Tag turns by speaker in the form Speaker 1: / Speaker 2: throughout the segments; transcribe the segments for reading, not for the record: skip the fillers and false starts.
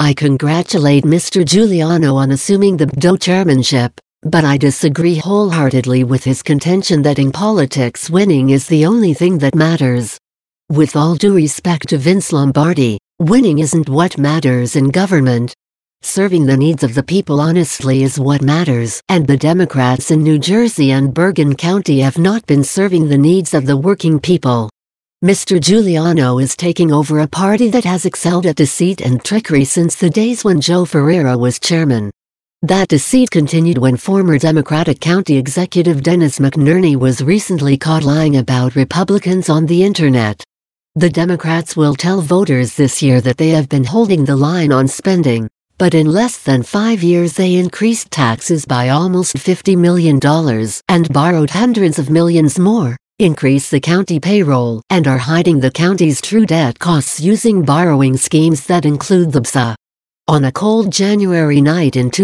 Speaker 1: I congratulate Mr. Giuliano on assuming the BDO chairmanship, but I disagree wholeheartedly with his contention that in politics winning is the only thing that matters. With all due respect to Vince Lombardi, winning isn't what matters in government. Serving the needs of the people honestly is what matters, and the Democrats in New Jersey and Bergen County have not been serving the needs of the working people. Mr. Giuliano is taking over a party that has excelled at deceit and trickery since the days when Joe Ferreira was chairman. That deceit continued when former Democratic County Executive Dennis McNerney was recently caught lying about Republicans on the internet. The Democrats will tell voters this year that they have been holding the line on spending, but in less than 5 years they increased taxes by almost $50 million and borrowed hundreds of millions more, increased the county payroll, and are hiding the county's true debt costs using borrowing schemes that include the BSA. On a cold January night in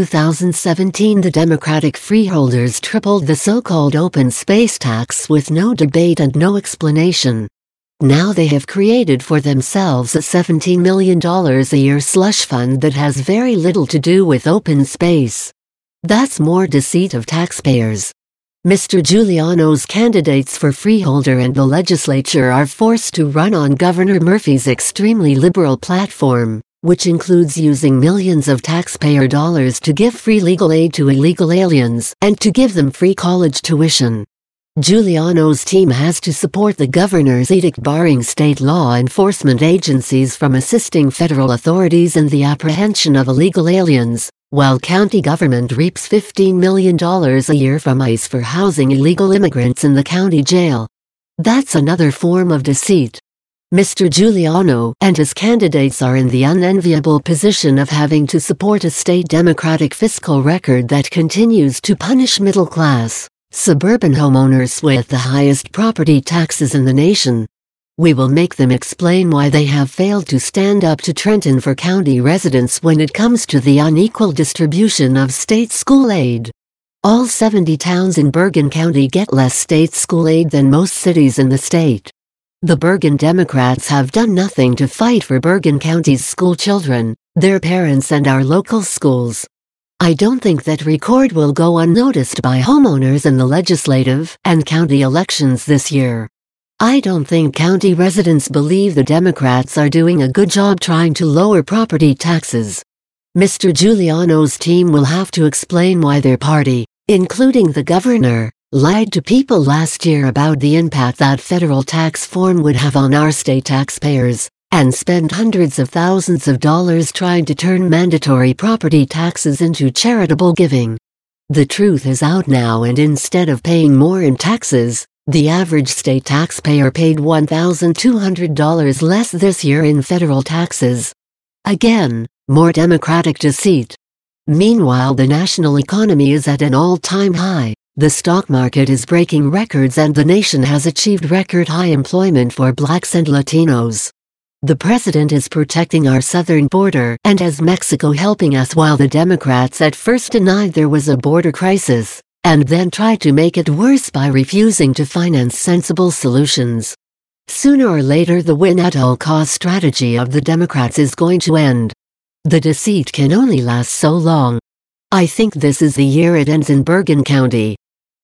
Speaker 1: 2017, the Democratic freeholders tripled the so-called open space tax with no debate and no explanation. Now they have created for themselves a $17 million a year slush fund that has very little to do with open space. That's more deceit of taxpayers. Mr. Giuliano's candidates for freeholder and the legislature are forced to run on Governor Murphy's extremely liberal platform, which includes using millions of taxpayer dollars to give free legal aid to illegal aliens and to give them free college tuition. Giuliano's team has to support the governor's edict barring state law enforcement agencies from assisting federal authorities in the apprehension of illegal aliens, while county government reaps $15 million a year from ICE for housing illegal immigrants in the county jail. That's another form of deceit. Mr. Giuliano and his candidates are in the unenviable position of having to support a state Democratic fiscal record that continues to punish middle-class, suburban homeowners with the highest property taxes in the nation. We will make them explain why they have failed to stand up to Trenton for county residents when it comes to the unequal distribution of state school aid. All 70 towns in Bergen County get less state school aid than most cities in the state. The Bergen Democrats have done nothing to fight for Bergen County's school children, their parents, and our local schools. I don't think that record will go unnoticed by homeowners in the legislative and county elections this year. I don't think county residents believe the Democrats are doing a good job trying to lower property taxes. Mr. Giuliano's team will have to explain why their party, including the governor, lied to people last year about the impact that federal tax reform would have on our state taxpayers, and spend hundreds of thousands of dollars trying to turn mandatory property taxes into charitable giving. The truth is out now, and instead of paying more in taxes, the average state taxpayer paid $1,200 less this year in federal taxes. Again, more Democratic deceit. Meanwhile, the national economy is at an all-time high. The stock market is breaking records and the nation has achieved record high employment for blacks and Latinos. The president is protecting our southern border and has Mexico helping us, while the Democrats at first denied there was a border crisis, and then tried to make it worse by refusing to finance sensible solutions. Sooner or later, the win-at-all-cost strategy of the Democrats is going to end. The deceit can only last so long. I think this is the year it ends in Bergen County.